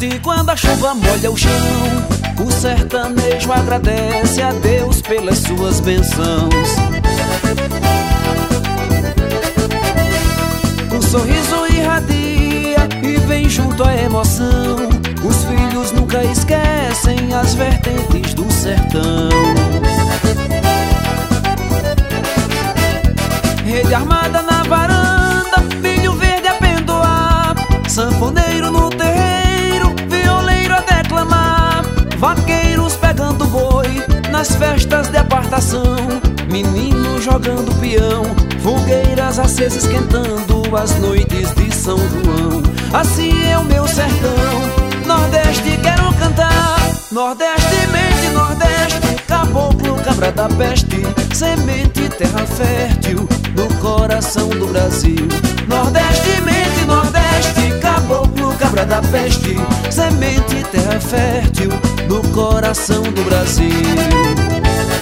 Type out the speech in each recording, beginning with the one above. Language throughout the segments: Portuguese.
veste quando a chuva molha o chão. O sertanejo agradece a Deus pelas suas bênçãos. O sorriso irradia e vem junto à emoção. Os filhos nunca esquecem as vertentes do sertão. Rede armada na varanda, milho verde a pendoar, sanfoneiro no terreiro, violeiro a declamar, vaqueiros pegando boi nas festas de apartação, menino jogando peão, fogueiras acesas esquentando as noites de São João. Assim é o meu sertão, Nordeste quero cantar. Nordeste, mente, Nordeste, caboclo, cabra da peste, semente, terra fértil no coração do Brasil. Nordeste, mente, Nordeste, caboclo, cabra da peste, semente, terra fértil no coração do Brasil.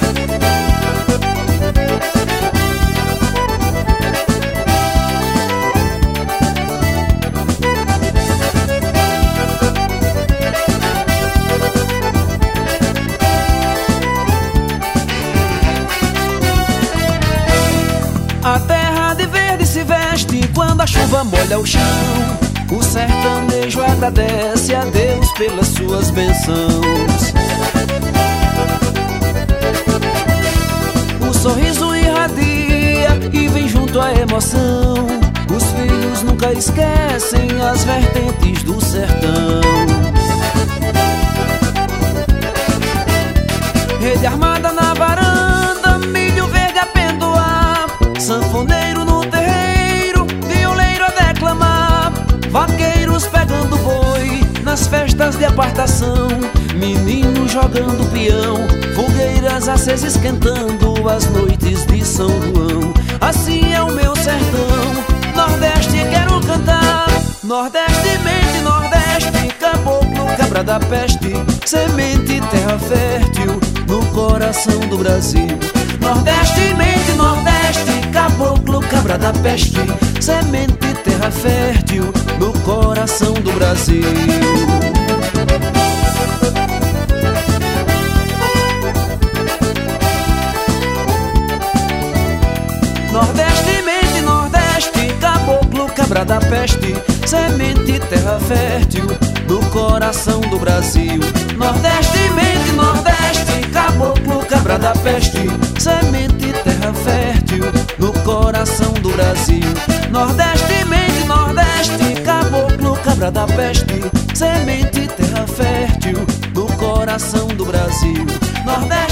A terra de verde se veste quando a chuva molha o chão. O sertanejo agradece a Deus pelas suas bênçãos. O sorriso irradia e vem junto à emoção. Os filhos nunca esquecem as vertentes do sertão. Rede armada na varanda, milho verde a pendoar, sanfoneiro no terreiro, violeiro a declamar, vaqueiros pegando boi nas festas de apartação, menino jogando peão, fogueiras acesas esquentando as noites de São João. Assim é o meu sertão, Nordeste quero cantar. Nordeste, mente, Nordeste, caboclo, cabra da peste, semente, terra fértil no coração do Brasil. Nordeste, mente, Nordeste, caboclo, cabra da peste, semente, terra fértil no coração do Brasil. Nordeste, mente, Nordeste, caboclo, cabra da peste, semente, terra fértil no coração do Brasil. Nordeste, mente, Nordeste, caboclo, cabra da peste, semente, terra fértil no coração do Brasil. Nordeste, mente, Nordeste, caboclo, cabra da peste, semente, terra fértil no coração do Brasil. Nordeste